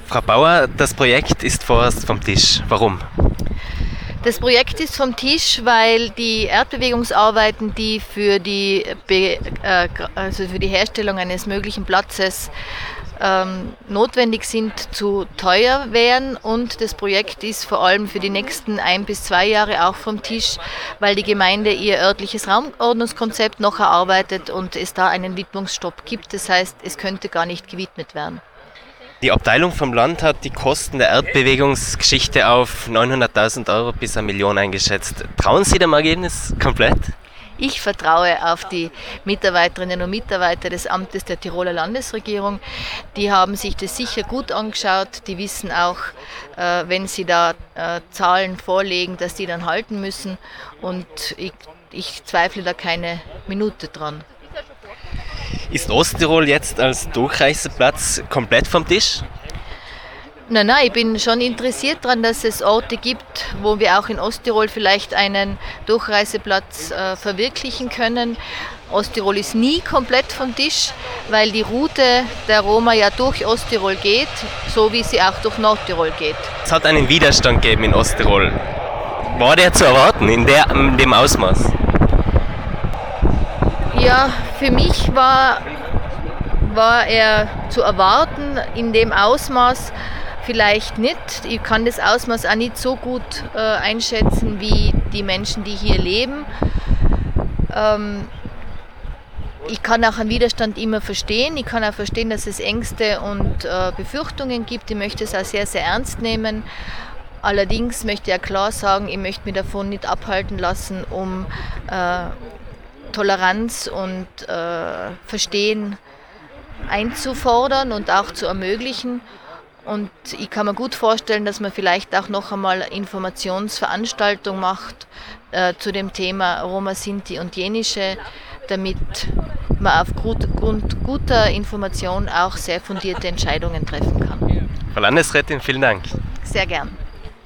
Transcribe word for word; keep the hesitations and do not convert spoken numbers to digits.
Frau Bauer, das Projekt ist vorerst vom Tisch. Warum? Das Projekt ist vom Tisch, weil die Erdbewegungsarbeiten, die für die, Be- äh, also für die Herstellung eines möglichen Platzes ähm, notwendig sind, zu teuer wären, und das Projekt ist vor allem für die nächsten ein bis zwei Jahre auch vom Tisch, weil die Gemeinde ihr örtliches Raumordnungskonzept noch erarbeitet und es da einen Widmungsstopp gibt. Das heißt, es könnte gar nicht gewidmet werden. Die Abteilung vom Land hat die Kosten der Erdbewegungsgeschichte auf neunhunderttausend Euro bis eine Million eingeschätzt. Trauen Sie dem Ergebnis komplett? Ich vertraue auf die Mitarbeiterinnen und Mitarbeiter des Amtes der Tiroler Landesregierung. Die haben sich das sicher gut angeschaut. Die wissen auch, äh, wenn sie da äh, Zahlen vorlegen, dass die dann halten müssen. Und ich, ich zweifle da keine Minute dran. Ist Osttirol jetzt als Durchreiseplatz komplett vom Tisch? Nein, nein, ich bin schon interessiert daran, dass es Orte gibt, wo wir auch in Osttirol vielleicht einen Durchreiseplatz äh, verwirklichen können. Osttirol ist nie komplett vom Tisch, weil die Route der Roma ja durch Osttirol geht, so wie sie auch durch Nordtirol geht. Es hat einen Widerstand gegeben in Osttirol. War der zu erwarten in, der, in dem Ausmaß? Ja, für mich war, war er zu erwarten in dem Ausmaß. Vielleicht nicht. Ich kann das Ausmaß auch nicht so gut äh, einschätzen wie die Menschen, die hier leben. Ähm, ich kann auch einen Widerstand immer verstehen. Ich kann auch verstehen, dass es Ängste und äh, Befürchtungen gibt. Ich möchte es auch sehr, sehr ernst nehmen. Allerdings möchte ich ja klar sagen, ich möchte mich davon nicht abhalten lassen, um äh, Toleranz und äh, Verstehen einzufordern und auch zu ermöglichen. Und ich kann mir gut vorstellen, dass man vielleicht auch noch einmal eine Informationsveranstaltung macht äh, zu dem Thema Roma, Sinti und Jenische, damit man aufgrund guter Information auch sehr fundierte Entscheidungen treffen kann. Frau Landesrätin, vielen Dank. Sehr gern.